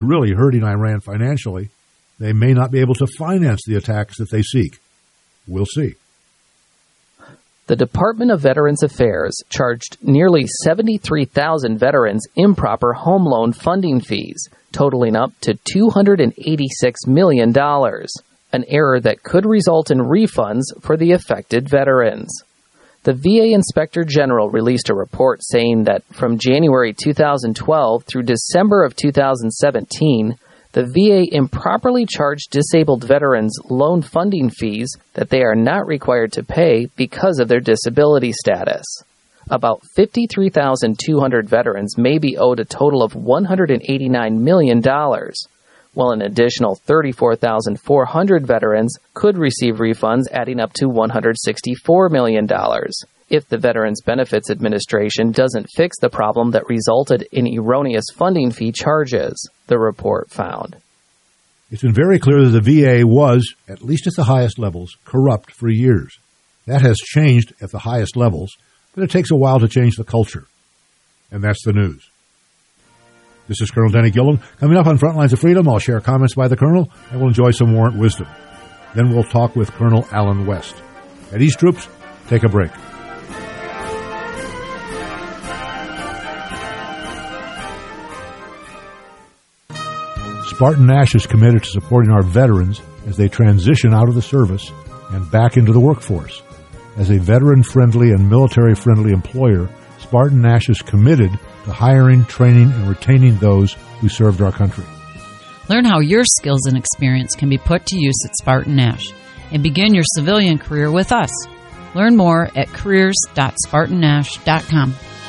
really hurting Iran financially, they may not be able to finance the attacks that they seek. We'll see. The Department of Veterans Affairs charged nearly 73,000 veterans improper home loan funding fees, totaling up to $286 million, an error that could result in refunds for the affected veterans. The VA Inspector General released a report saying that from January 2012 through December of 2017, the VA improperly charged disabled veterans loan funding fees that they are not required to pay because of their disability status. About 53,200 veterans may be owed a total of $189 million, while an additional 34,400 veterans could receive refunds adding up to $164 million if the Veterans Benefits Administration doesn't fix the problem that resulted in erroneous funding fee charges, the report found. It's been very clear that the VA was, at least at the highest levels, corrupt for years. That has changed at the highest levels, but it takes a while to change the culture. And that's the news. This is Colonel Denny Gillum. Coming up on Frontlines of Freedom, I'll share comments by the Colonel, and we'll enjoy some warrant wisdom. Then we'll talk with Colonel Alan West. At East Troops, take a break. Spartan Nash is committed to supporting our veterans as they transition out of the service and back into the workforce. As a veteran-friendly and military-friendly employer, Spartan Nash is committed to hiring, training, and retaining those who served our country. Learn how your skills and experience can be put to use at Spartan Nash and begin your civilian career with us. Learn more at careers.spartannash.com.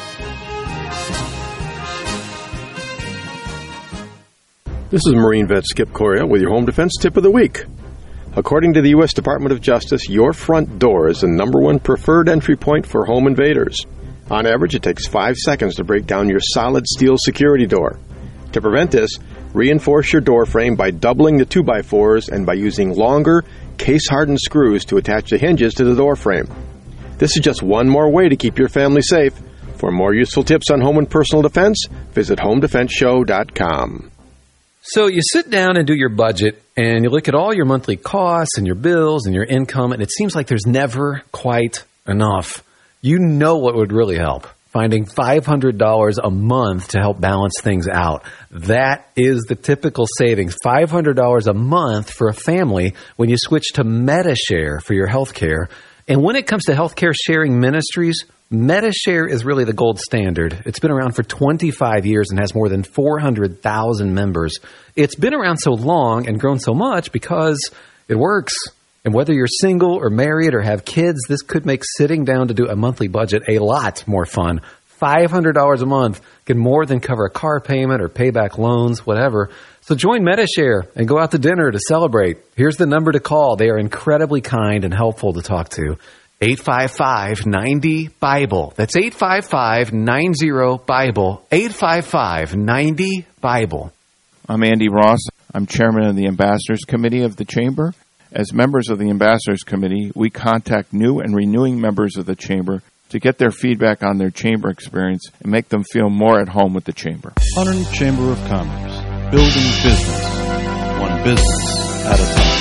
This is Marine vet Skip Coria with your Home Defense Tip of the Week. According to the U.S. Department of Justice, your front door is the #1 preferred entry point for home invaders. On average, it takes 5 seconds to break down your solid steel security door. To prevent this, reinforce your door frame by doubling the 2x4s and by using longer, case-hardened screws to attach the hinges to the door frame. This is just one more way to keep your family safe. For more useful tips on home and personal defense, visit HomeDefenseShow.com. So you sit down and do your budget, and you look at all your monthly costs and your bills and your income, and it seems like there's never quite enough. You know what would really help? Finding $500 a month to help balance things out. That is the typical savings, $500 a month for a family when you switch to Medi-Share for your health care. And when it comes to healthcare sharing ministries, Medi-Share is really the gold standard. It's been around for 25 years and has more than 400,000 members. It's been around so long and grown so much because it works. And whether you're single or married or have kids, this could make sitting down to do a monthly budget a lot more fun. $500 a month can more than cover a car payment or pay back loans, whatever. So join Medi-Share and go out to dinner to celebrate. Here's the number to call. They are incredibly kind and helpful to talk to. 855-90-BIBLE. That's 855-90-BIBLE. 855-90-BIBLE. I'm Andy Ross. I'm chairman of the Ambassadors Committee of the Chamber. As members of the Ambassadors Committee, we contact new and renewing members of the Chamber to get their feedback on their Chamber experience and make them feel more at home with the Chamber. Hunterdon Chamber of Commerce. Building business. One business at a time.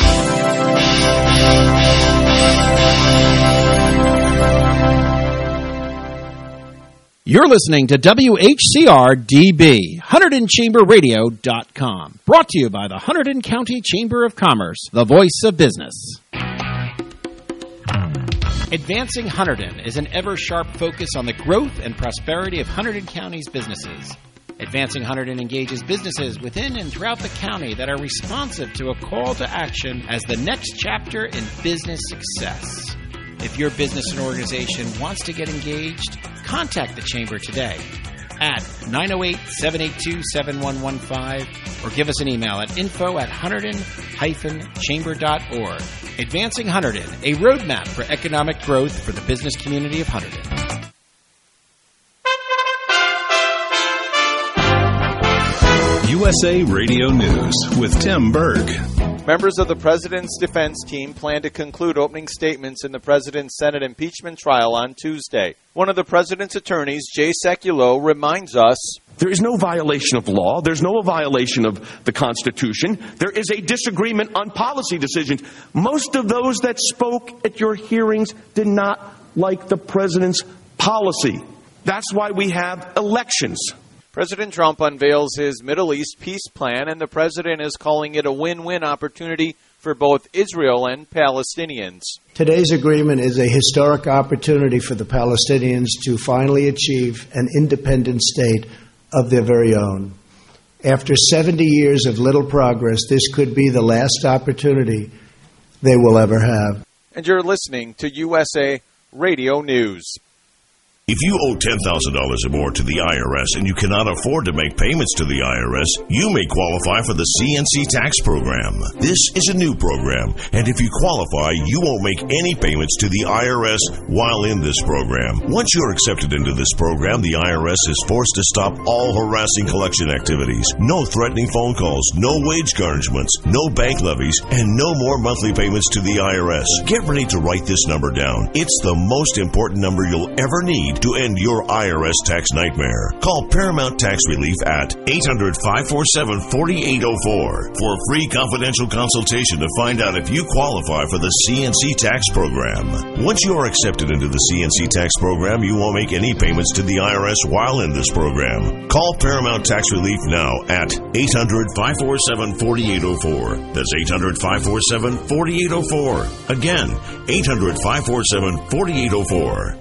You're listening to WHCR-DB, HunterdonChamberRadio.com. Brought to you by the Hunterdon County Chamber of Commerce, the voice of business. Advancing Hunterdon is an ever-sharp focus on the growth and prosperity of Hunterdon County's businesses. Advancing Hunterdon engages businesses within and throughout the county that are responsive to a call to action as the next chapter in business success. If your business and organization wants to get engaged, contact the Chamber today at 908-782-7115 or give us an email at info@hunterdon-chamber.org. Advancing Hunterdon, a roadmap for economic growth for the business community of Hunterdon. USA Radio News with Tim Berg. Members of the President's defense team plan to conclude opening statements in the President's Senate impeachment trial on Tuesday. One of the President's attorneys, Jay Sekulow, reminds us, There is no violation of law. There's no violation of the Constitution. There is a disagreement on policy decisions. Most of those that spoke at your hearings did not like the president's policy. That's why we have elections. President Trump unveils his Middle East peace plan, and the president is calling it a win-win opportunity for both Israel and Palestinians. Today's agreement is a historic opportunity for the Palestinians to finally achieve an independent state of their very own. After 70 years of little progress, this could be the last opportunity they will ever have. And you're listening to USA Radio News. If you owe $10,000 or more to the IRS and you cannot afford to make payments to the IRS, you may qualify for the CNC tax program. This is a new program, and if you qualify, you won't make any payments to the IRS while in this program. Once you're accepted into this program, the IRS is forced to stop all harassing collection activities. No threatening phone calls, no wage garnishments, no bank levies, and no more monthly payments to the IRS. Get ready to write this number down. It's the most important number you'll ever need to end your IRS tax nightmare. Call Paramount Tax Relief at 800-547-4804 for a free confidential consultation to find out if you qualify for the CNC tax program. Once you are accepted into the CNC tax program, you won't make any payments to the IRS while in this program. Call Paramount Tax Relief now at 800-547-4804. That's 800-547-4804. Again, 800-547-4804.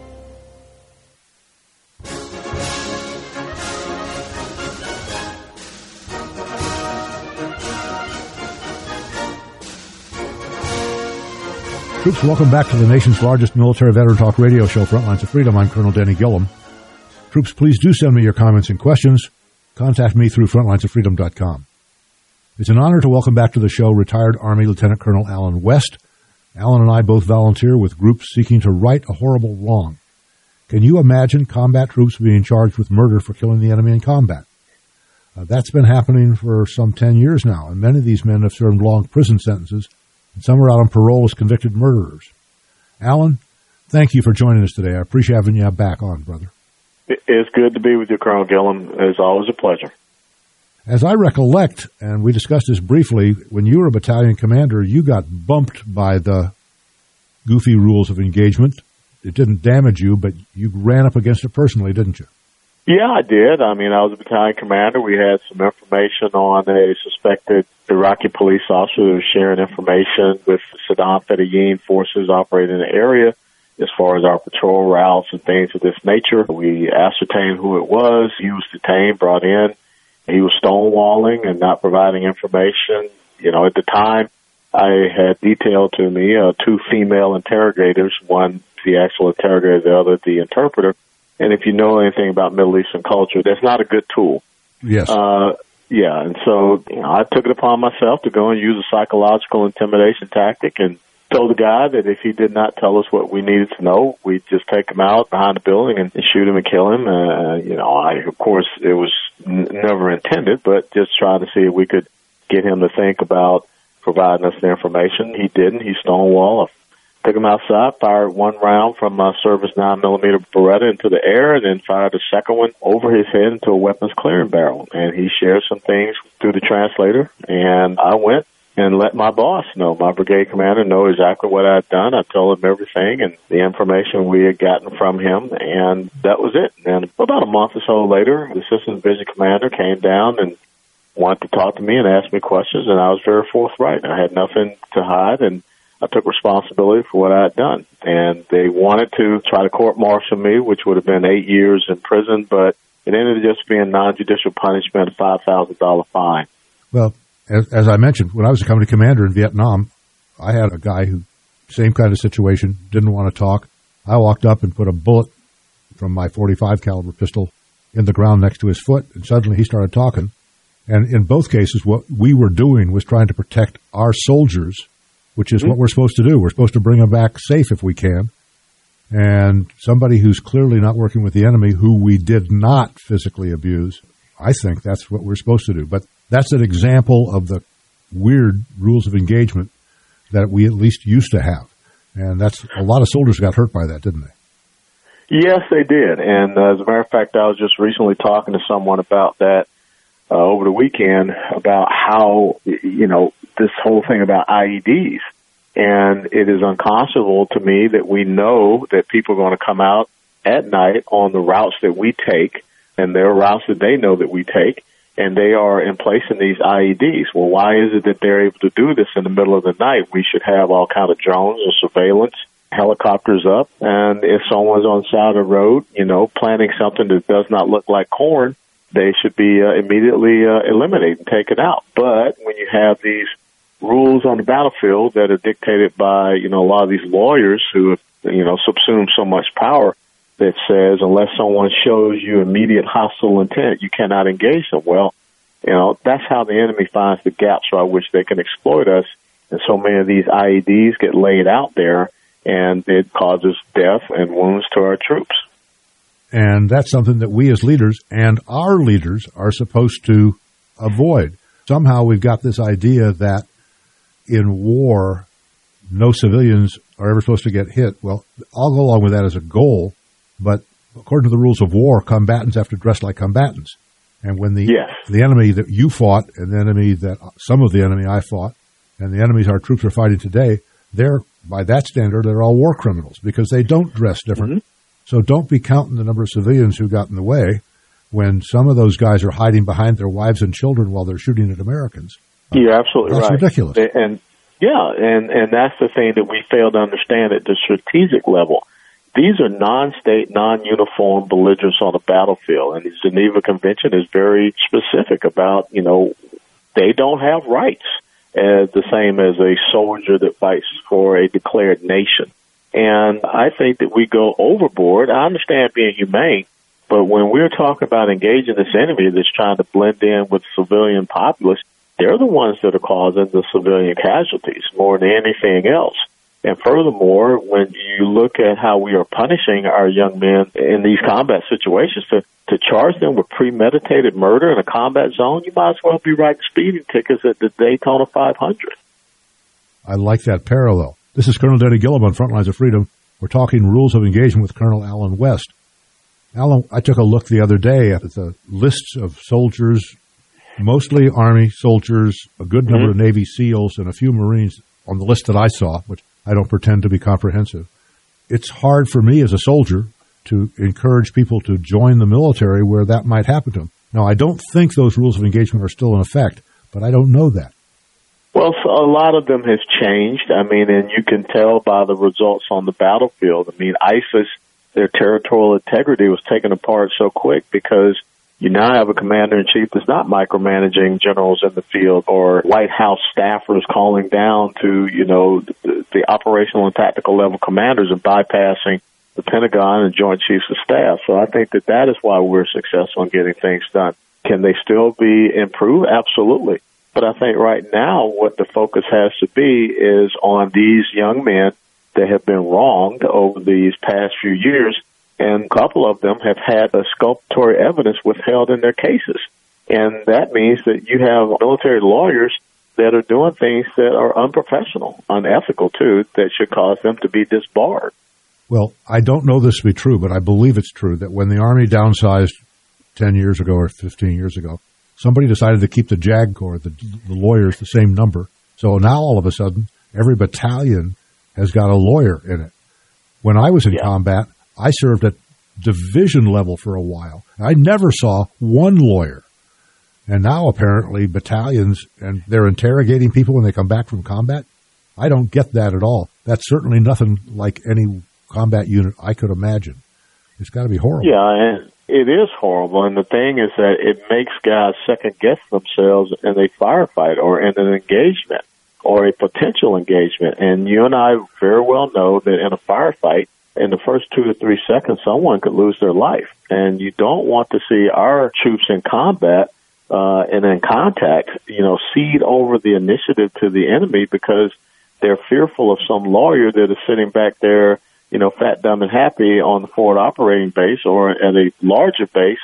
Troops, welcome back to the nation's largest military veteran talk radio show, Frontlines of Freedom. I'm Colonel Denny Gillum. Troops, please do send me your comments and questions. Contact me through frontlinesoffreedom.com. It's an honor to welcome back to the show retired Army Lieutenant Colonel Allen West. Allen and I both volunteer with groups seeking to right a horrible wrong. Can you imagine combat troops being charged with murder for killing the enemy in combat? That's been happening for some 10 years now, and many of these men have served long prison sentences, and some are out on parole as convicted murderers. Alan, thank you for joining us today. I appreciate having you back on, brother. It's good to be with you, Colonel Gillum. It's always a pleasure. As I recollect, and we discussed this briefly, when you were a battalion commander, you got bumped by the goofy rules of engagement. It didn't damage you, but you ran up against it personally, didn't you? Yeah, I did. I mean, I was a battalion commander. We had some information on a suspected Iraqi police officer who was sharing information with Saddam Fedayeen forces operating in the area as far as our patrol routes and things of this nature. We ascertained who it was. He was detained, brought in. He was stonewalling and not providing information. You know, at the time, I had detailed to me two female interrogators, one the actual interrogator, the other the interpreter. And if you know anything about Middle Eastern culture, that's not a good tool. Yes. Yeah, and so I took it upon myself to go and use a psychological intimidation tactic and told the guy that if he did not tell us what we needed to know, we'd just take him out behind the building and shoot him and kill him. Of course, it was never intended, but just trying to see if we could get him to think about providing us the information. He didn't. He stonewalled. Took him outside, fired one round from my service 9mm Beretta into the air, and then fired a second one over his head into a weapons clearing barrel. And he shared some things through the translator, and I went and let my boss know, my brigade commander, know exactly what I had done. I told him everything and the information we had gotten from him, and that was it. And about a month or so later, the assistant division commander came down and wanted to talk to me and ask me questions, and I was very forthright. I had nothing to hide, and I took responsibility for what I had done. And they wanted to try to court-martial me, which would have been 8 years in prison, but it ended up just being non-judicial punishment, a $5,000 fine. Well, as I mentioned, when I was a company commander in Vietnam, I had a guy who, same kind of situation, didn't want to talk. I walked up and put a bullet from my .45 caliber pistol in the ground next to his foot, and suddenly he started talking. And in both cases, what we were doing was trying to protect our soldiers, which is what we're supposed to do. We're supposed to bring them back safe if we can. And somebody who's clearly not working with the enemy, who we did not physically abuse, I think that's what we're supposed to do. But that's an example of the weird rules of engagement that we at least used to have. And that's a lot of soldiers got hurt by that, didn't they? Yes, they did. And as a matter of fact, I was just recently talking to someone about that over the weekend, about how, this whole thing about IEDs. And it is unconscionable to me that we know that people are going to come out at night on the routes that we take, and there are routes that they know that we take, and they are in placing these IEDs. Well, why is it that they're able to do this in the middle of the night? We should have all kind of drones or surveillance, helicopters up, and if someone's on the side of the road, planting something that does not look like corn, they should be immediately eliminated and taken out. But when you have these rules on the battlefield that are dictated by, a lot of these lawyers who have, subsumed so much power, that says unless someone shows you immediate hostile intent, you cannot engage them. Well, that's how the enemy finds the gaps by which they can exploit us. And so many of these IEDs get laid out there, and it causes death and wounds to our troops. And that's something that we as leaders and our leaders are supposed to avoid. Somehow we've got this idea that in war, no civilians are ever supposed to get hit. Well, I'll go along with that as a goal, but according to the rules of war, combatants have to dress like combatants. And when the enemy that you fought and the enemy that some of the enemy I fought and the enemies our troops are fighting today, they're, by that standard, they're all war criminals because they don't dress different. Mm-hmm. So don't be counting the number of civilians who got in the way when some of those guys are hiding behind their wives and children while they're shooting at Americans. You're absolutely right. That's ridiculous. And that's the thing that we fail to understand at the strategic level. These are non-state, non-uniform belligerents on the battlefield, and the Geneva Convention is very specific about, they don't have rights as the same as a soldier that fights for a declared nation. And I think that we go overboard. I understand being humane, but when we're talking about engaging this enemy that's trying to blend in with civilian populace, they're the ones that are causing the civilian casualties more than anything else. And furthermore, when you look at how we are punishing our young men in these combat situations, to charge them with premeditated murder in a combat zone, you might as well be writing speeding tickets at the Daytona 500. I like that parallel. This is Colonel Denny Gillum on Frontlines of Freedom. We're talking rules of engagement with Colonel Alan West. Alan, I took a look the other day at the lists of soldiers, mostly Army soldiers, a good number of Navy SEALs, and a few Marines on the list that I saw, which I don't pretend to be comprehensive. It's hard for me as a soldier to encourage people to join the military where that might happen to them. Now, I don't think those rules of engagement are still in effect, but I don't know that. Well, a lot of them has changed. I mean, and you can tell by the results on the battlefield. I mean, ISIS, their territorial integrity was taken apart so quick because you now have a commander-in-chief that's not micromanaging generals in the field or White House staffers calling down to, the operational and tactical level commanders and bypassing the Pentagon and Joint Chiefs of Staff. So I think that is why we're successful in getting things done. Can they still be improved? Absolutely. But I think right now what the focus has to be is on these young men that have been wronged over these past few years, and a couple of them have had exculpatory evidence withheld in their cases. And that means that you have military lawyers that are doing things that are unprofessional, unethical too, that should cause them to be disbarred. Well, I don't know this to be true, but I believe it's true that when the Army downsized 10 years ago or 15 years ago, somebody decided to keep the JAG Corps, the lawyers, the same number. So now all of a sudden, every battalion has got a lawyer in it. When I was in combat, I served at division level for a while. I never saw one lawyer. And now apparently battalions, and they're interrogating people when they come back from combat. I don't get that at all. That's certainly nothing like any combat unit I could imagine. It's got to be horrible. Yeah, and it is horrible. And the thing is that it makes guys second-guess themselves in a firefight or in an engagement or a potential engagement. And you and I very well know that in a firefight, in the first 2 to 3 seconds, someone could lose their life. And you don't want to see our troops in combat and in contact, cede over the initiative to the enemy because they're fearful of some lawyer that is sitting back there, fat, dumb, and happy on the forward operating base or at a larger base,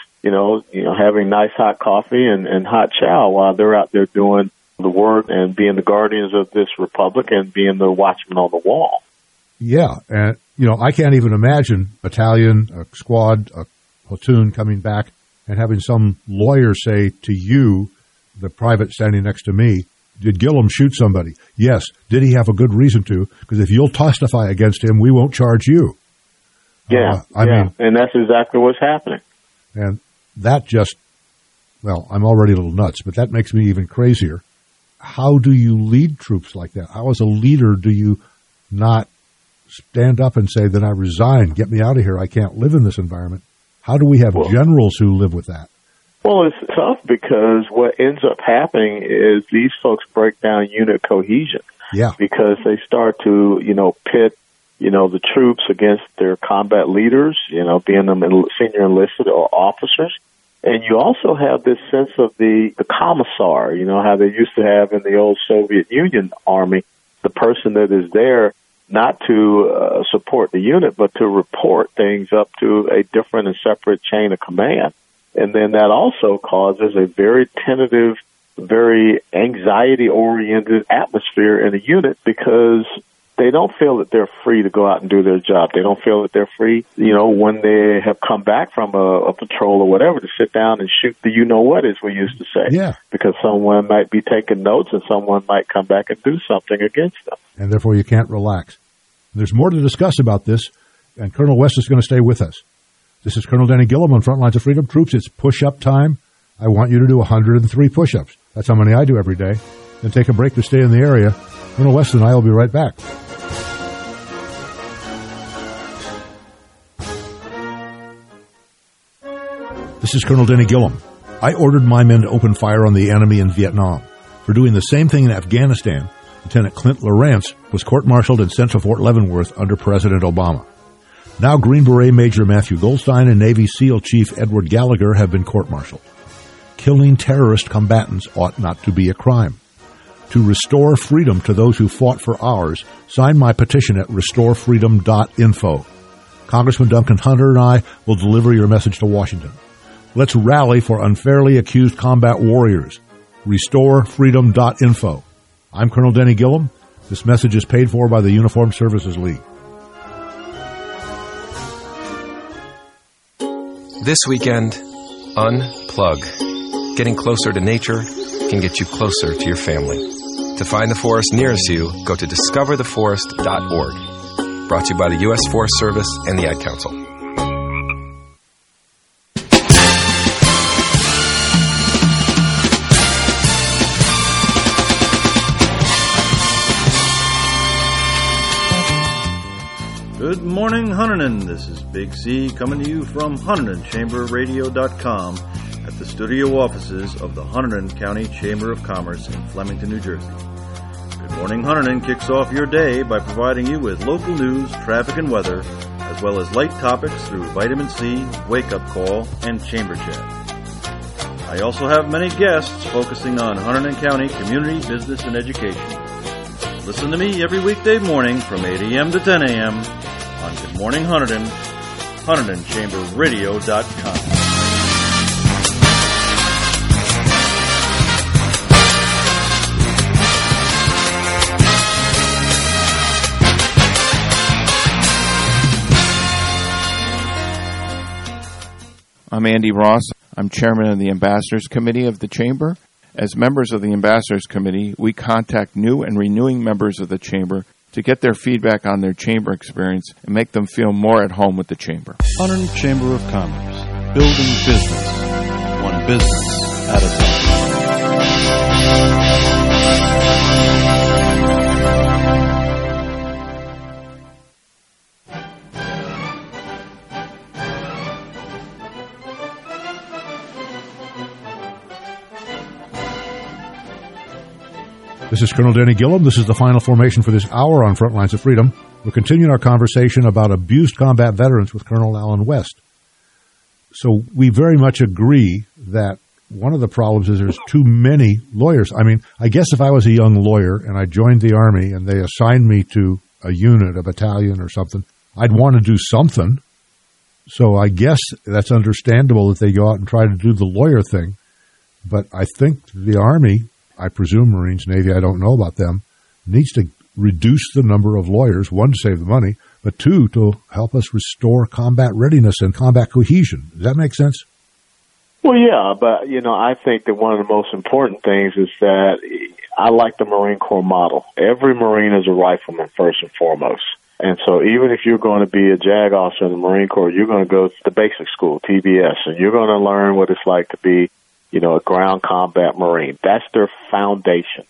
having nice hot coffee and hot chow while they're out there doing the work and being the guardians of this republic and being the watchmen on the wall. Yeah, and, I can't even imagine a battalion, a squad, a platoon coming back and having some lawyer say to you, the private standing next to me, did Gillum shoot somebody? Yes. Did he have a good reason to? Because if you'll testify against him, we won't charge you. Yeah, I mean, and that's exactly what's happening. And that just, I'm already a little nuts, but that makes me even crazier. How do you lead troops like that? How, as a leader, do you not stand up and say, then I resign, get me out of here, I can't live in this environment? How do we have generals who live with that? Well, it's tough because what ends up happening is these folks break down unit cohesion. Yeah. Because they start to, pit, the troops against their combat leaders, being them senior enlisted or officers. And you also have this sense of the commissar, how they used to have in the old Soviet Union army, the person that is there not to support the unit, but to report things up to a different and separate chain of command. And then that also causes a very tentative, very anxiety-oriented atmosphere in a unit because they don't feel that they're free to go out and do their job. They don't feel that they're free, when they have come back from a patrol or whatever, to sit down and shoot the you-know-what, as we used to say. Yeah. Because someone might be taking notes and someone might come back and do something against them. And therefore you can't relax. There's more to discuss about this, and Colonel West is going to stay with us. This is Colonel Danny Gillum on Front Lines of Freedom. Troops, it's push-up time. I want you to do 103 push-ups. That's how many I do every day. Then take a break to stay in the area. Colonel West and I will be right back. This is Colonel Danny Gillum. I ordered my men to open fire on the enemy in Vietnam. For doing the same thing in Afghanistan, Lieutenant Clint Lawrence was court-martialed and sent to Fort Leavenworth under President Obama. Now Green Beret Major Matthew Goldstein and Navy SEAL Chief Edward Gallagher have been court-martialed. Killing terrorist combatants ought not to be a crime. To restore freedom to those who fought for ours, sign my petition at restorefreedom.info. Congressman Duncan Hunter and I will deliver your message to Washington. Let's rally for unfairly accused combat warriors. RestoreFreedom.info. I'm Colonel Denny Gillum. This message is paid for by the Uniformed Services League. This weekend, unplug. Getting closer to nature can get you closer to your family. To find the forest nearest you, go to discovertheforest.org. Brought to you by the U.S. Forest Service and the Ad Council. Good morning, Hunterdon. This is Big C coming to you from HunterdonChamberRadio.com at the studio offices of the Hunterdon County Chamber of Commerce in Flemington, New Jersey. Good Morning Hunterdon kicks off your day by providing you with local news, traffic, and weather, as well as light topics through Vitamin C, Wake Up Call, and Chamber Chat. I also have many guests focusing on Hunterdon County community, business, and education. Listen to me every weekday morning from 8 a.m. to 10 a.m. on Good Morning Hunterdon, HunterdonChamberRadio.com. I'm Andy Ross. I'm chairman of the Ambassadors Committee of the Chamber. As members of the Ambassadors Committee, we contact new and renewing members of the Chamber to get their feedback on their Chamber experience and make them feel more at home with the Chamber. Hunterdon Chamber of Commerce, building business, one business at a time. This is Colonel Danny Gillum. This is the final formation for this hour on Front Lines of Freedom. We're continuing our conversation about abused combat veterans with Colonel Alan West. So we very much agree that one of the problems is there's too many lawyers. I mean, I guess if I was a young lawyer and I joined the Army and they assigned me to a unit, a battalion or something, I'd want to do something. So I guess that's understandable that they go out and try to do the lawyer thing. But I think the Army, I presume Marines, Navy, I don't know about them, needs to reduce the number of lawyers, one, to save the money, but two, to help us restore combat readiness and combat cohesion. Does that make sense? Well, yeah, but, I think that one of the most important things is that I like the Marine Corps model. Every Marine is a rifleman, first and foremost. And so even if you're going to be a JAG officer in the Marine Corps, you're going to go to the basic school, TBS, and you're going to learn what it's like to be, a ground combat Marine. That's their foundation.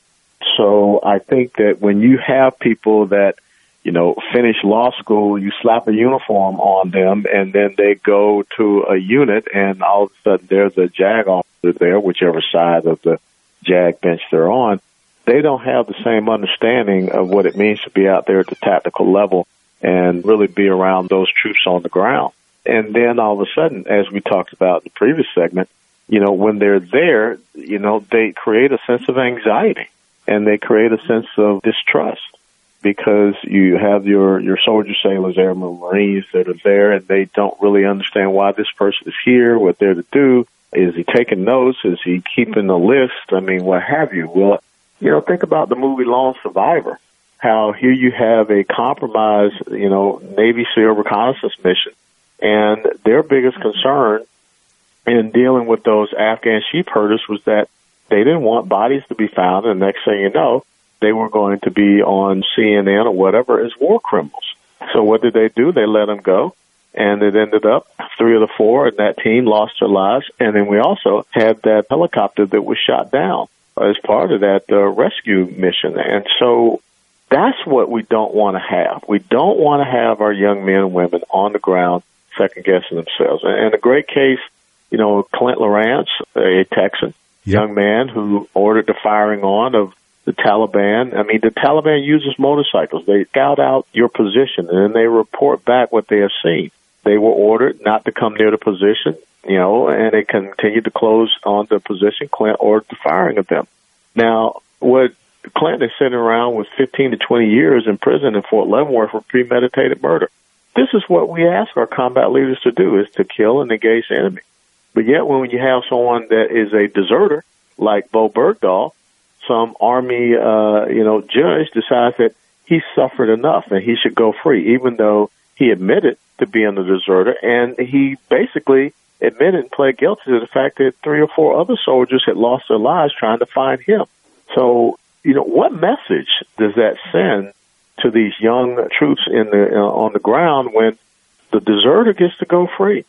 So I think that when you have people that, finish law school, you slap a uniform on them, and then they go to a unit, and all of a sudden there's a JAG officer there, whichever side of the JAG bench they're on, they don't have the same understanding of what it means to be out there at the tactical level and really be around those troops on the ground. And then all of a sudden, as we talked about in the previous segment, when they're there, they create a sense of anxiety and they create a sense of distrust because you have your soldiers, sailors, airmen, Marines that are there and they don't really understand why this person is here, what they're to do. Is he taking notes? Is he keeping a list? I mean, what have you? Well, think about the movie Lone Survivor, how here you have a compromised, Navy SEAL reconnaissance mission, and their biggest concern in dealing with those Afghan sheep herders was that they didn't want bodies to be found, and the next thing you know, they were going to be on CNN or whatever as war criminals. So what did they do? They let them go, and it ended up 3 of the 4 in that team lost their lives, and then we also had that helicopter that was shot down as part of that rescue mission. And so that's what we don't want to have. We don't want to have our young men and women on the ground second-guessing themselves. And a great case, Clint Lawrence, a Texan, young man who ordered the firing on of the Taliban. I mean, the Taliban uses motorcycles. They scout out your position, and then they report back what they have seen. They were ordered not to come near the position, and they continued to close on the position. Clint ordered the firing of them. Now, what Clinton is sitting around with 15 to 20 years in prison in Fort Leavenworth for premeditated murder. This is what we ask our combat leaders to do, is to kill and engage the enemy. But yet when you have someone that is a deserter, like Bo Bergdahl, some Army, judge decides that he suffered enough and he should go free, even though he admitted to being a deserter, and he basically admitted and pled guilty to the fact that 3 or 4 other soldiers had lost their lives trying to find him. So, what message does that send to these young troops on the ground when the deserter gets to go free?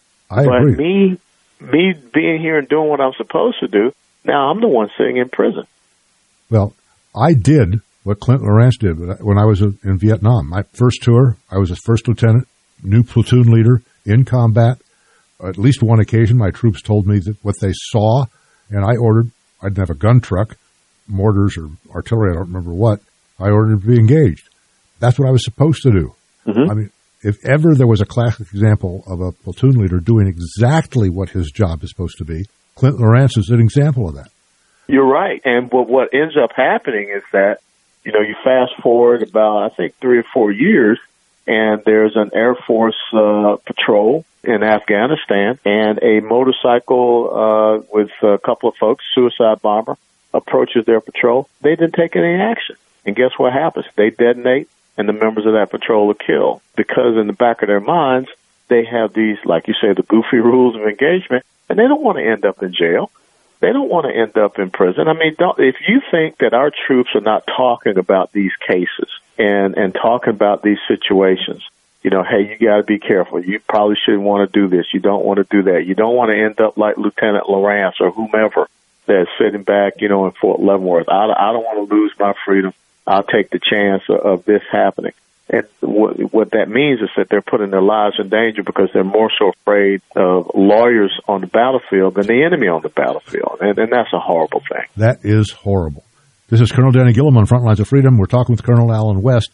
I agree. But me being here and doing what I'm supposed to do, now I'm the one sitting in prison. Well, I did what Clint Lawrence did when I was in Vietnam. My first tour, I was a first lieutenant, new platoon leader in combat. At least one occasion, my troops told me that what they saw, and I didn't have a gun truck, mortars or artillery, I don't remember what. I ordered to be engaged. That's what I was supposed to do. Mm-hmm. I mean, if ever there was a classic example of a platoon leader doing exactly what his job is supposed to be, Clint Lawrence is an example of that. You're right. And what ends up happening is that, you fast forward about, I think, 3 or 4 years, and there's an Air Force patrol in Afghanistan, and a motorcycle with a couple of folks, suicide bomber, approaches their patrol. They didn't take any action. And guess what happens? They detonate, and the members of that patrol are killed. Because in the back of their minds, they have these, like you say, the goofy rules of engagement, and they don't want to end up in jail. They don't want to end up in prison. I mean, if you think that our troops are not talking about these cases and talking about these situations, hey, you got to be careful. You probably shouldn't want to do this. You don't want to do that. You don't want to end up like Lieutenant Lawrence or whomever that's sitting back, in Fort Leavenworth. I don't want to lose my freedom. I'll take the chance of this happening. And what that means is that they're putting their lives in danger because they're more so afraid of lawyers on the battlefield than the enemy on the battlefield. And that's a horrible thing. That is horrible. This is Colonel Danny Gillum on Front Lines of Freedom. We're talking with Colonel Allen West.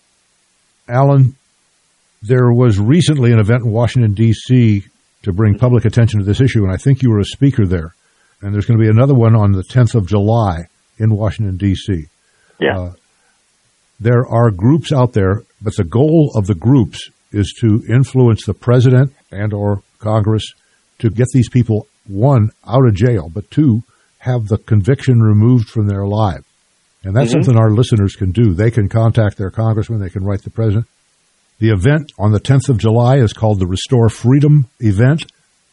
Allen, there was recently an event in Washington, D.C. to bring public attention to this issue, and I think you were a speaker there. And there's going to be another one on the 10th of July in Washington, D.C. Yeah. There are groups out there, but the goal of the groups is to influence the president and or Congress to get these people, 1, out of jail, but 2, have the conviction removed from their lives. And that's something our listeners can do. They can contact their congressman. They can write the president. The event on the 10th of July is called the Restore Freedom event.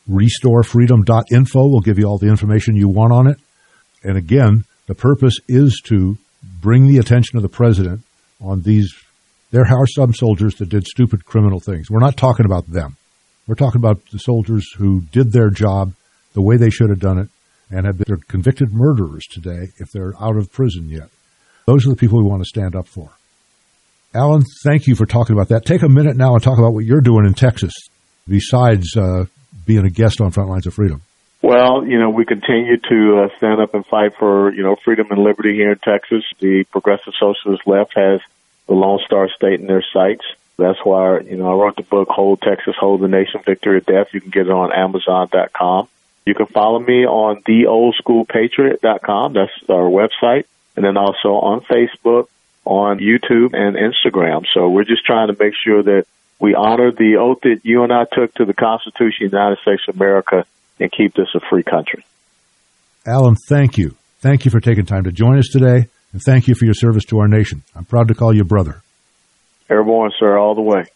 RestoreFreedom.info will give you all the information you want on it. And again, the purpose is to bring the attention of the president on these. There are some soldiers that did stupid criminal things. We're not talking about them. We're talking about the soldiers who did their job the way they should have done it and have been convicted murderers today if they're out of prison yet. Those are the people we want to stand up for. Alan, thank you for talking about that. Take a minute now and talk about what you're doing in Texas besides being a guest on Frontlines of Freedom. Well, we continue to stand up and fight for, freedom and liberty here in Texas. The Progressive Socialist Left has the Lone Star State in their sights. That's why, I wrote the book, Hold Texas, Hold the Nation, Victory or Death. You can get it on Amazon.com. You can follow me on theoldschoolpatriot.com. That's our website. And then also on Facebook, on YouTube, and Instagram. So we're just trying to make sure that we honor the oath that you and I took to the Constitution of the United States of America and keep this a free country. Alan, thank you. Thank you for taking time to join us today, and thank you for your service to our nation. I'm proud to call you brother. Airborne, sir, all the way.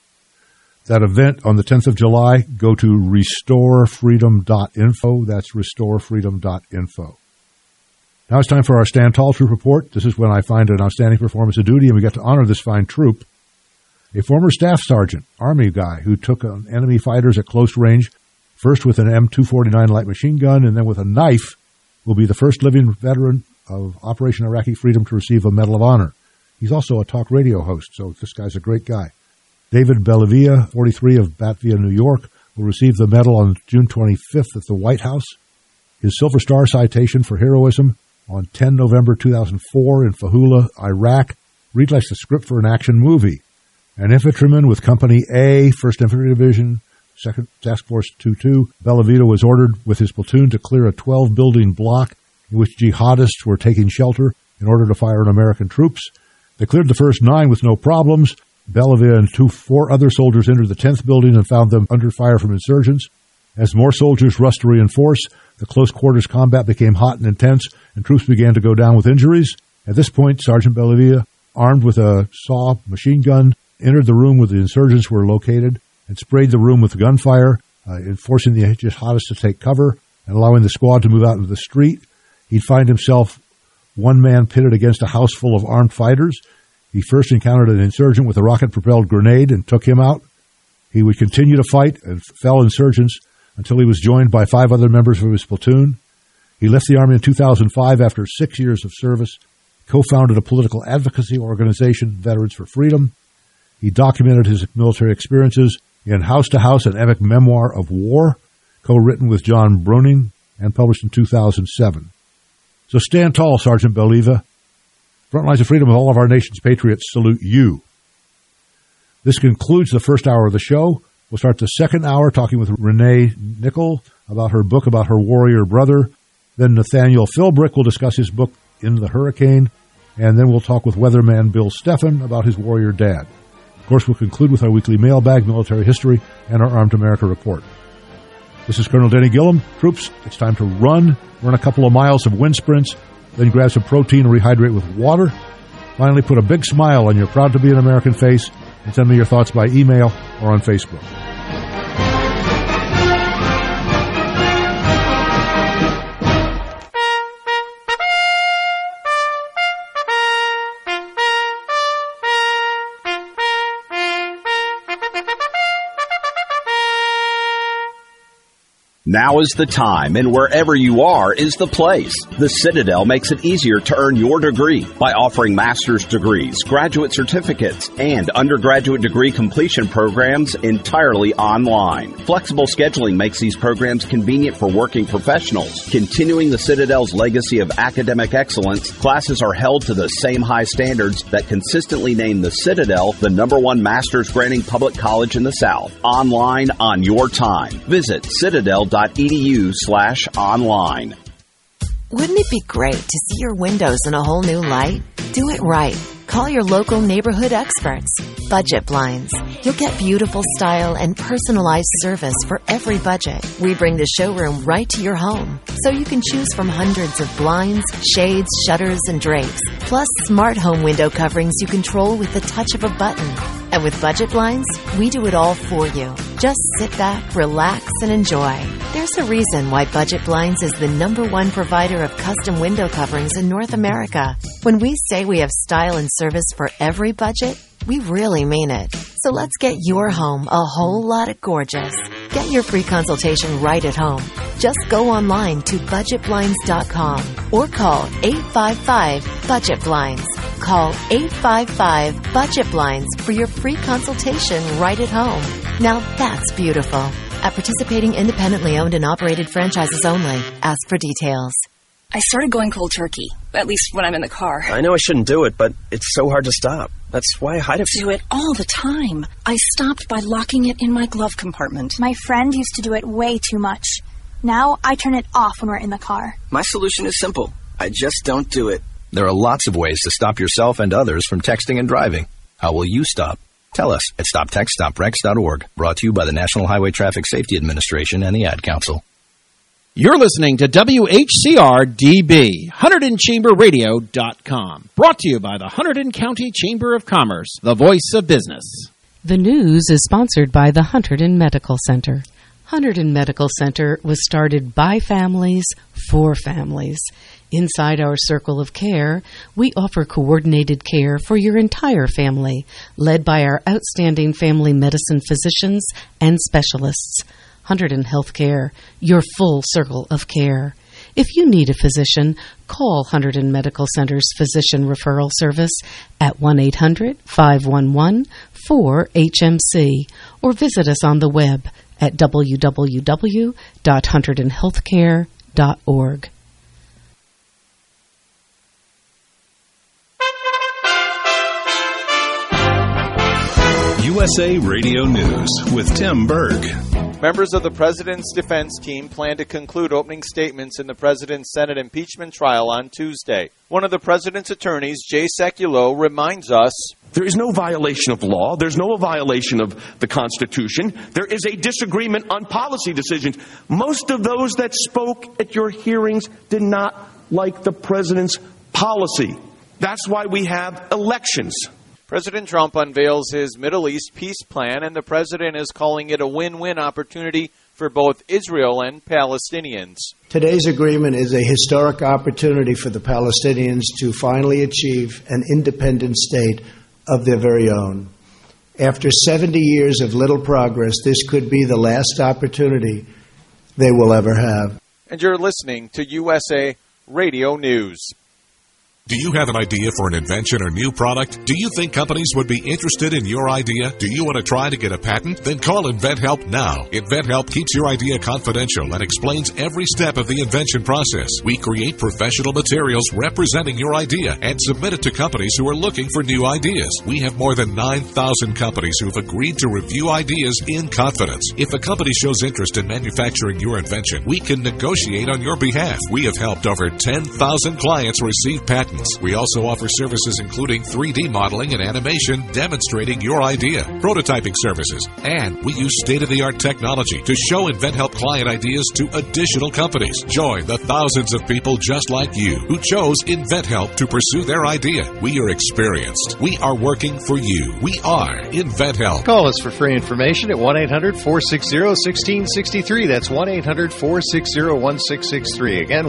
That event on the 10th of July, go to restorefreedom.info. That's restorefreedom.info. Now it's time for our Stand Tall Troop Report. This is when I find an outstanding performance of duty, and we get to honor this fine troop. A former staff sergeant, Army guy, who took on enemy fighters at close range, first with an M249 light machine gun and then with a knife, will be the first living veteran of Operation Iraqi Freedom to receive a Medal of Honor. He's also a talk radio host, so this guy's a great guy. David Bellavia, 43 of Batavia, New York, will receive the medal on June 25th at the White House. His Silver Star citation for heroism on 10 November 2004 in Fahula, Iraq, reads like the script for an action movie. An infantryman with Company A, 1st Infantry Division, 2nd Task Force 22, Bellavita was ordered with his platoon to clear a 12-building block in which jihadists were taking shelter in order to fire on American troops. They cleared the first 9 with no problems. Bellavia and 4 other soldiers entered the 10th building and found them under fire from insurgents. As more soldiers rushed to reinforce, the close quarters combat became hot and intense, and troops began to go down with injuries. At this point, Sergeant Bellavia, armed with a SAW machine gun, entered the room where the insurgents were located and sprayed the room with gunfire, forcing the jihadists to take cover and allowing the squad to move out into the street. He'd find himself one man pitted against a house full of armed fighters. He first encountered an insurgent with a rocket-propelled grenade and took him out. He would continue to fight and fell insurgents until he was joined by 5 other members of his platoon. He left the Army in 2005 after 6 years of service, co-founded a political advocacy organization, Veterans for Freedom. He documented his military experiences in House to House, an epic memoir of war, co-written with John Bruning and published in 2007. So stand tall, Sergeant Bellavia. Frontlines of Freedom with all of our nation's patriots salute you. This concludes the first hour of the show. We'll start the second hour talking with Renee Nickel about her book about her warrior brother. Then Nathaniel Philbrick will discuss his book, In the Hurricane. And then we'll talk with weatherman Bill Steffen about his warrior dad. Of course, we'll conclude with our weekly mailbag, military history, and our Armed America report. This is Colonel Denny Gillum. Troops, it's time to run a couple of miles of wind sprints, then grab some protein and rehydrate with water. Finally, put a big smile on your proud-to-be-an American face and send me your thoughts by email or on Facebook. Now is the time, and wherever you are is the place. The Citadel makes it easier to earn your degree by offering master's degrees, graduate certificates, and undergraduate degree completion programs entirely online. Flexible scheduling makes these programs convenient for working professionals. Continuing the Citadel's legacy of academic excellence, classes are held to the same high standards that consistently name the Citadel the #1 master's granting public college in the South. Online on your time. Visit citadel.edu/online. Wouldn't it be great to see your windows in a whole new light? Do it right. Call your local neighborhood experts. Budget Blinds. You'll get beautiful style and personalized service for every budget. We bring the showroom right to your home, so you can choose from hundreds of blinds, shades, shutters, and drapes, plus smart home window coverings you control with the touch of a button. And with Budget Blinds, we do it all for you. Just sit back, relax, and enjoy. There's a reason why Budget Blinds is the #1 provider of custom window coverings in North America. When we say we have style and service for every budget, we really mean it. So let's get your home a whole lot of gorgeous. Get your free consultation right at home. Just go online to budgetblinds.com or call 855-BUDGET-BLINDS. Call 855-BUDGET-BLINDS for your free consultation right at home. Now that's beautiful. At participating independently owned and operated franchises only. Ask for details. I started going cold turkey, at least when I'm in the car. I know I shouldn't do it, but it's so hard to stop. That's why I hide it. Do it all the time. I stopped by locking it in my glove compartment. My friend used to do it way too much. Now I turn it off when we're in the car. My solution is simple. I just don't do it. There are lots of ways to stop yourself and others from texting and driving. How will you stop? Tell us at StopTextStopWrecks.org. Brought to you by the National Highway Traffic Safety Administration and the Ad Council. You're listening to WHCR-DB, HunterdonChamberRadio.com. Brought to you by the Hunterdon County Chamber of Commerce, the voice of business. The news is sponsored by the Hunterdon Medical Center. Hunterdon Medical Center was started by families for families. Inside our circle of care, we offer coordinated care for your entire family, led by our outstanding family medicine physicians and specialists. Hunterdon Healthcare, your full circle of care. If you need a physician, call Hunterdon Medical Center's Physician Referral Service at 1-800-511-4HMC or visit us on the web at www.hunterdonhealthcare.org. USA Radio News with Tim Berg. Members of the President's defense team plan to conclude opening statements in the President's Senate impeachment trial on Tuesday. One of the President's attorneys, Jay Sekulow, reminds us, there is no violation of law. There's no violation of the Constitution. There is a disagreement on policy decisions. Most of those that spoke at your hearings did not like the President's policy. That's why we have elections. President Trump unveils his Middle East peace plan, and the President is calling it a win-win opportunity for both Israel and Palestinians. Today's agreement is a historic opportunity for the Palestinians to finally achieve an independent state of their very own. After 70 years of little progress, this could be the last opportunity they will ever have. And you're listening to USA Radio News. Do you have an idea for an invention or new product? Do you think companies would be interested in your idea? Do you want to try to get a patent? Then call InventHelp now. InventHelp keeps your idea confidential and explains every step of the invention process. We create professional materials representing your idea and submit it to companies who are looking for new ideas. We have more than 9,000 companies who have agreed to review ideas in confidence. If a company shows interest in manufacturing your invention, we can negotiate on your behalf. We have helped over 10,000 clients receive patents. We also offer services including 3D modeling and animation demonstrating your idea, prototyping services, and we use state-of-the-art technology to show InventHelp client ideas to additional companies. Join the thousands of people just like you who chose InventHelp to pursue their idea. We are experienced. We are working for you. We are InventHelp. Call us for free information at 1-800-460-1663. That's 1-800-460-1663. Again,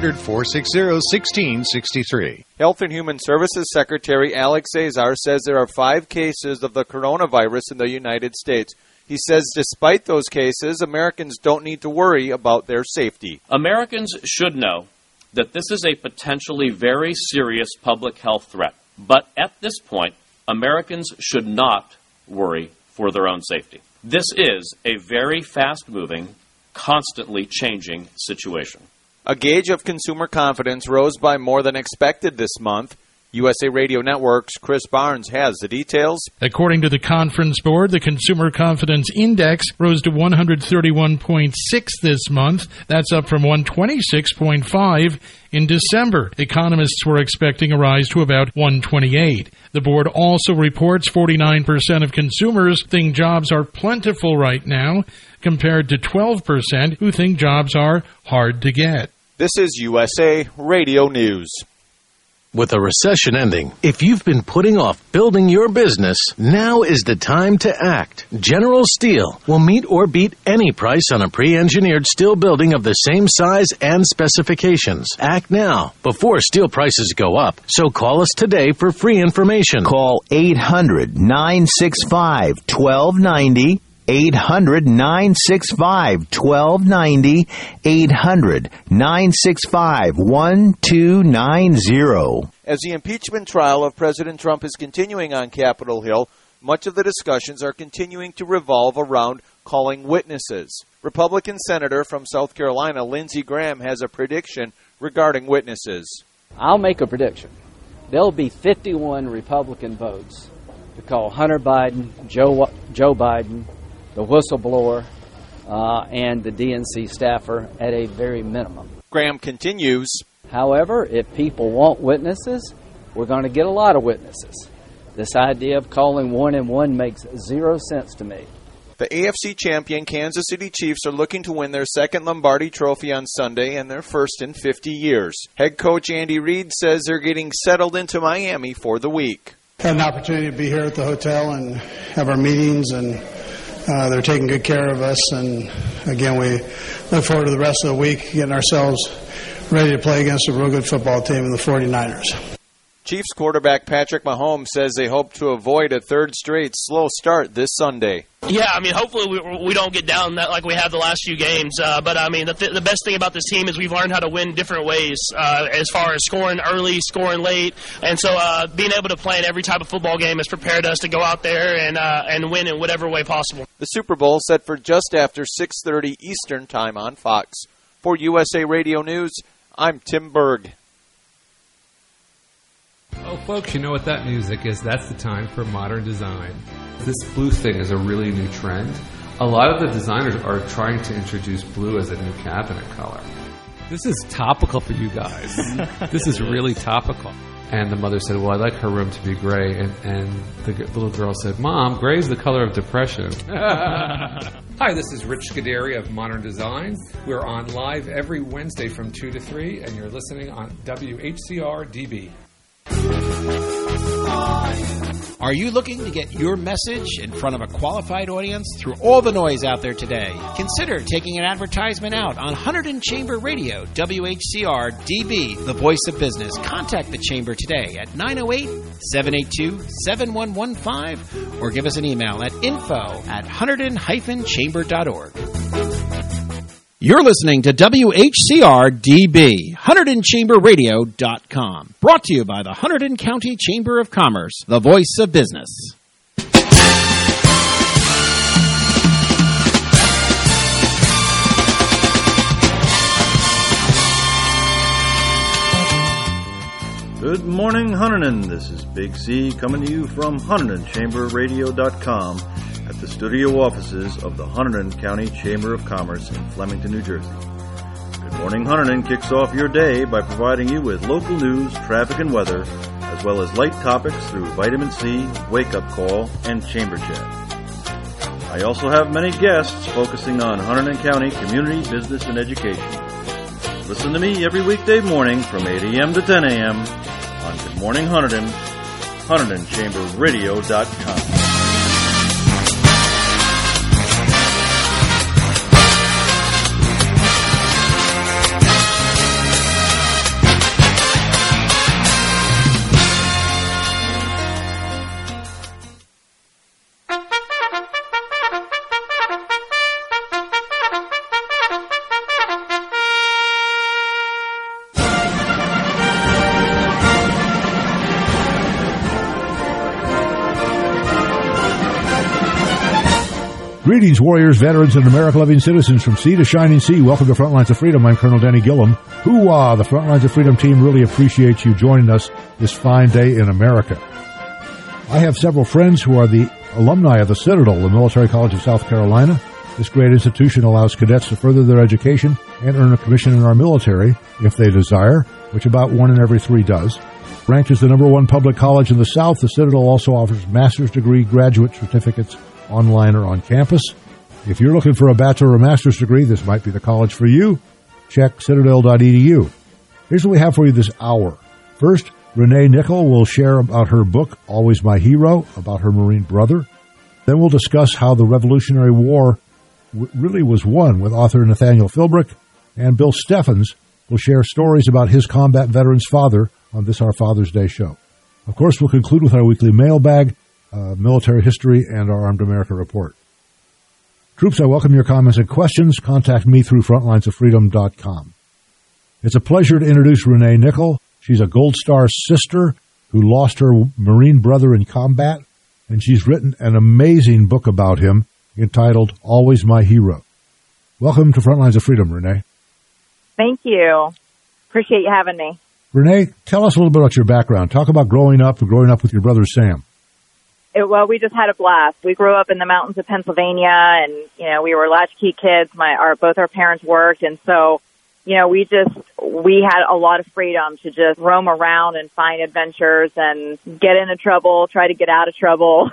1-800-460-1663. Health and Human Services Secretary Alex Azar says there are 5 cases of the coronavirus in the United States. He says despite those cases, Americans don't need to worry about their safety. Americans should know that this is a potentially very serious public health threat. But at this point, Americans should not worry for their own safety. This is a very fast-moving, constantly changing situation. A gauge of consumer confidence rose by more than expected this month. USA Radio Network's Chris Barnes has the details. According to the Conference Board, the Consumer Confidence Index rose to 131.6 this month. That's up from 126.5 in December. Economists were expecting a rise to about 128. The board also reports 49% of consumers think jobs are plentiful right now, compared to 12% who think jobs are hard to get. This is USA Radio News. With a recession ending, if you've been putting off building your business, now is the time to act. General Steel will meet or beat any price on a pre-engineered steel building of the same size and specifications. Act now, before steel prices go up. So call us today for free information. Call 800-965-1290. 800-965-1290, 800-965-1290. As the impeachment trial of President Trump is continuing on Capitol Hill, much of the discussions are continuing to revolve around calling witnesses. Republican Senator from South Carolina, Lindsey Graham, has a prediction regarding witnesses. I'll make a prediction. There'll be 51 Republican votes to call Hunter Biden, Joe Biden, the whistleblower, and the DNC staffer at a very minimum. Graham continues. However, if people want witnesses, we're going to get a lot of witnesses. This idea of calling 1 and 1 makes zero sense to me. The AFC champion Kansas City Chiefs are looking to win their second Lombardi Trophy on Sunday and their first in 50 years. Head coach Andy Reid says they're getting settled into Miami for the week. Had an opportunity to be here at the hotel and have our meetings, and they're taking good care of us, and again, we look forward to the rest of the week getting ourselves ready to play against a real good football team in the 49ers. Chiefs quarterback Patrick Mahomes says they hope to avoid a third straight slow start this Sunday. Yeah, I mean, hopefully we don't get down that like we have the last few games. But, I mean, the best thing about this team is we've learned how to win different ways as far as scoring early, scoring late. And so being able to play in every type of football game has prepared us to go out there and win in whatever way possible. The Super Bowl set for just after 6:30 Eastern Time on Fox. For USA Radio News, I'm Tim Berg. Oh, folks, you know what that music is. That's the time for modern design. This blue thing is a really new trend. A lot of the designers are trying to introduce blue as a new cabinet color. This is topical for you guys. This is really topical. And the mother said, well, I'd like her room to be gray. And the little girl said, Mom, gray is the color of depression. Hi, this is Rich Scuderi of Modern Design. We're on live every Wednesday from 2 to 3, and you're listening on WHCR DB. Are you looking to get your message in front of a qualified audience through all the noise out there today? Consider taking an advertisement out on Hunterdon Chamber Radio, WHCR DB, the voice of business. Contact the Chamber today at 908-782-7115 or give us an email at info@hunterdon-chamber.org. You're listening to WHCR DB, HunterdonChamberRadio.com. Brought to you by the Hunterdon County Chamber of Commerce, the voice of business. Good morning, Hunterdon. This is Big C coming to you from HunterdonChamberRadio.com at the studio offices of the Hunterdon County Chamber of Commerce in Flemington, New Jersey. Good Morning Hunterdon kicks off your day by providing you with local news, traffic, and weather, as well as light topics through Vitamin C, Wake Up Call, and Chamber Chat. I also have many guests focusing on Hunterdon County community, business, and education. Listen to me every weekday morning from 8 a.m. to 10 a.m. on Good Morning Hunterdon, HunterdonChamberRadio.com. Greetings, warriors, veterans, and America-loving citizens from sea to shining sea. Welcome to Frontlines of Freedom. I'm Colonel Danny Gillum. Hoo-ah! The Frontlines of Freedom team really appreciates you joining us this fine day in America. I have several friends who are the alumni of the Citadel, the Military College of South Carolina. This great institution allows cadets to further their education and earn a commission in our military if they desire, which about 1 in every 3 does. Ranked as the #1 public college in the South, the Citadel also offers master's degree graduate certificates online or on campus. If you're looking for a bachelor or master's degree, this might be the college for you. Check citadel.edu. Here's what we have for you this hour. First, Renee Nickel will share about her book, Always My Hero, about her Marine brother. Then we'll discuss how the Revolutionary War really was won with author Nathaniel Philbrick. And Bill Steffens will share stories about his combat veteran's father on this, our Father's Day show. Of course, we'll conclude with our weekly mailbag, military history, and our Armed America Report. Troops, I welcome your comments and questions. Contact me through frontlinesoffreedom.com. It's a pleasure to introduce Renee Nickel. She's a Gold Star sister who lost her Marine brother in combat, and she's written an amazing book about him entitled Always My Hero. Welcome to Frontlines of Freedom, Renee. Thank you. Appreciate you having me. Renee, tell us a little bit about your background. Talk about growing up with your brother Sam. Well, we just had a blast. We grew up in the mountains of Pennsylvania, and we were latchkey kids. Both our parents worked, and so we had a lot of freedom to just roam around and find adventures and get into trouble, try to get out of trouble.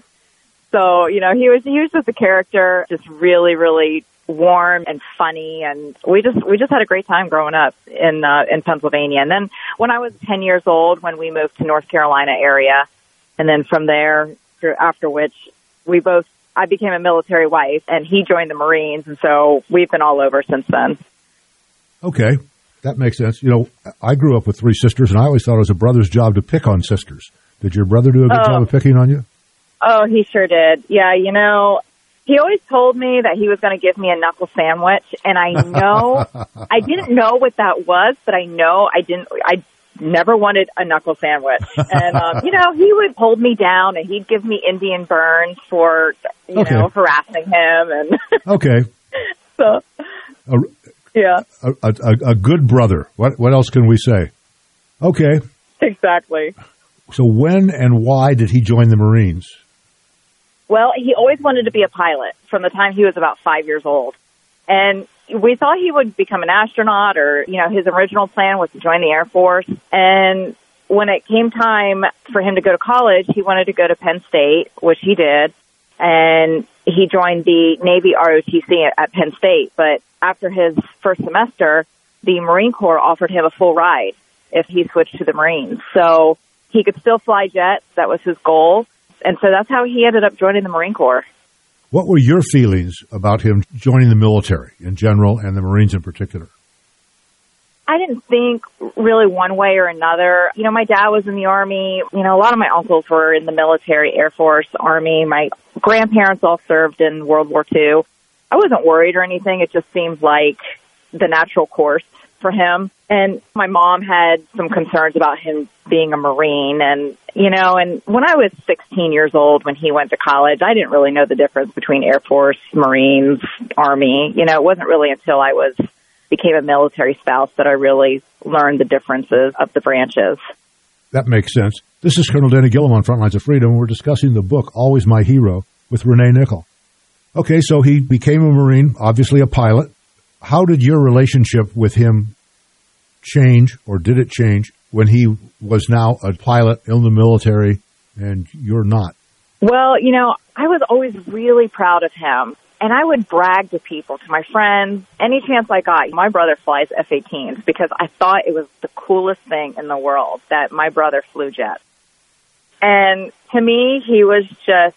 So he was just a character, just really, really warm and funny, and we just had a great time growing up in Pennsylvania. And then when I was 10 years old, when we moved to North Carolina area, and then from there, after which I became a military wife, and he joined the Marines, and so we've been all over since then. Okay, that makes sense. I grew up with 3 sisters, and I always thought it was a brother's job to pick on sisters. Did your brother do a good job of picking on you? Oh, he sure did. Yeah, he always told me that he was going to give me a knuckle sandwich, and I know, I didn't know what that was, but I never wanted a knuckle sandwich. And, he would hold me down, and he'd give me Indian burns for, harassing him. And okay. So, yeah. A good brother. What else can we say? Okay. Exactly. So when and why did he join the Marines? Well, he always wanted to be a pilot from the time he was about 5 years old. And we thought he would become an astronaut, or, his original plan was to join the Air Force. And when it came time for him to go to college, he wanted to go to Penn State, which he did. And he joined the Navy ROTC at Penn State. But after his first semester, the Marine Corps offered him a full ride if he switched to the Marines. So he could still fly jets. That was his goal. And so that's how he ended up joining the Marine Corps. What were your feelings about him joining the military in general and the Marines in particular? I didn't think really one way or another. My dad was in the Army. A lot of my uncles were in the military, Air Force, Army. My grandparents all served in World War II. I wasn't worried or anything. It just seemed like the natural course for him. And my mom had some concerns about him being a Marine. And when I was 16 years old, when he went to college, I didn't really know the difference between Air Force, Marines, Army. It wasn't really until I became a military spouse that I really learned the differences of the branches. That makes sense. This is Colonel Danny Gillum on Frontlines of Freedom. We're discussing the book, Always My Hero, with Renee Nickel. Okay, so he became a Marine, obviously a pilot. How did your relationship with him change, or did it change, when he was now a pilot in the military and you're not? Well, I was always really proud of him. And I would brag to people, to my friends, any chance I got. My brother flies F-18s because I thought it was the coolest thing in the world that my brother flew jets. And to me, he was just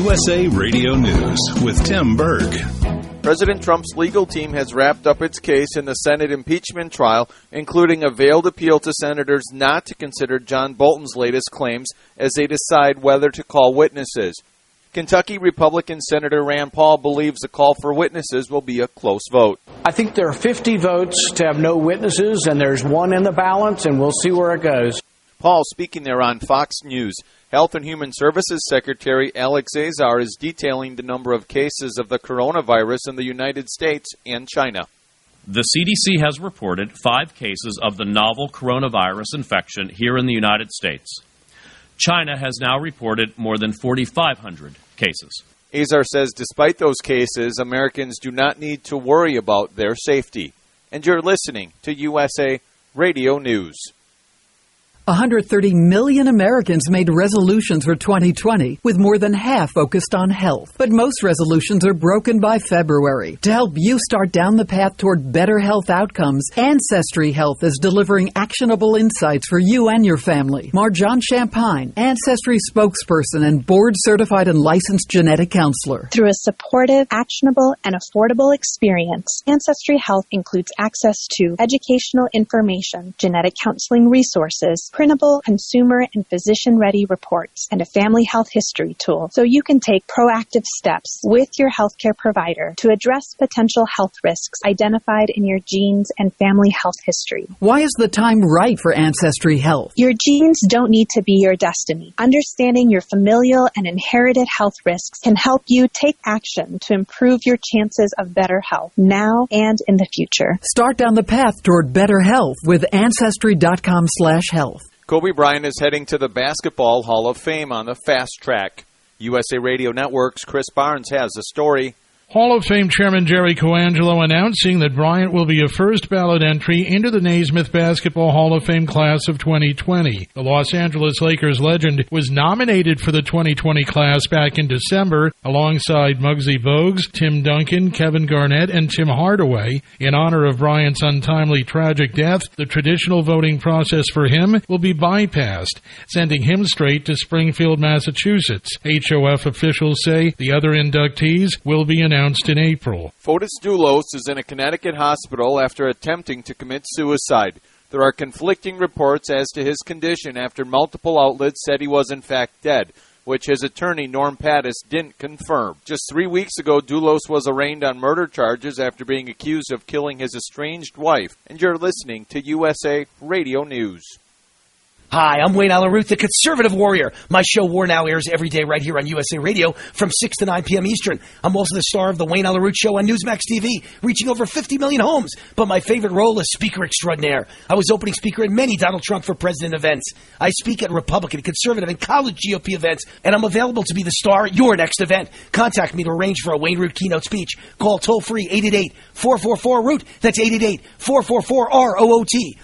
USA Radio News with Tim Berg. President Trump's legal team has wrapped up its case in the Senate impeachment trial, including a veiled appeal to senators not to consider John Bolton's latest claims as they decide whether to call witnesses. Kentucky Republican Senator Rand Paul believes the call for witnesses will be a close vote. I think there are 50 votes to have no witnesses, and there's one in the balance, and we'll see where it goes. Paul speaking there on Fox News. Health and Human Services Secretary Alex Azar is detailing the number of cases of the coronavirus in the United States and China. The CDC has reported 5 cases of the novel coronavirus infection here in the United States. China has now reported more than 4,500 cases. Azar says despite those cases, Americans do not need to worry about their safety. And you're listening to USA Radio News. 130 million Americans made resolutions for 2020, with more than half focused on health. But most resolutions are broken by February. To help you start down the path toward better health outcomes, Ancestry Health is delivering actionable insights for you and your family. Marjan Champagne, Ancestry spokesperson and board-certified and licensed genetic counselor. Through a supportive, actionable, and affordable experience, Ancestry Health includes access to educational information, genetic counseling resources, printable, consumer, and physician-ready reports, and a family health history tool, so you can take proactive steps with your healthcare provider to address potential health risks identified in your genes and family health history. Why is the time right for Ancestry Health? Your genes don't need to be your destiny. Understanding your familial and inherited health risks can help you take action to improve your chances of better health now and in the future. Start down the path toward better health with Ancestry.com/health. Kobe Bryant is heading to the Basketball Hall of Fame on the fast track. USA Radio Network's Chris Barnes has the story. Hall of Fame Chairman Jerry Coangelo announcing that Bryant will be a first ballot entry into the Naismith Basketball Hall of Fame class of 2020. The Los Angeles Lakers legend was nominated for the 2020 class back in December alongside Muggsy Bogues, Tim Duncan, Kevin Garnett, and Tim Hardaway. In honor of Bryant's untimely tragic death, the traditional voting process for him will be bypassed, sending him straight to Springfield, Massachusetts. HOF officials say the other inductees will be announced in April. Fotis Doulos is in a Connecticut hospital after attempting to commit suicide. There are conflicting reports as to his condition after multiple outlets said he was in fact dead, which his attorney Norm Pattis didn't confirm. Just 3 weeks ago, Doulos was arraigned on murder charges after being accused of killing his estranged wife. And you're listening to USA Radio News. Hi, I'm Wayne Allyn Root, the Conservative Warrior. My show War Now airs every day right here on USA Radio from 6 to 9 p.m. Eastern. I'm also the star of the Wayne Allyn Root Show on Newsmax TV, reaching over 50 million homes. But my favorite role is Speaker Extraordinaire. I was opening speaker at many Donald Trump for President events. I speak at Republican, Conservative, and college GOP events, and I'm available to be the star at your next event. Contact me to arrange for a Wayne Root keynote speech. Call toll-free 888-444-ROOT. That's 888-444-ROOT.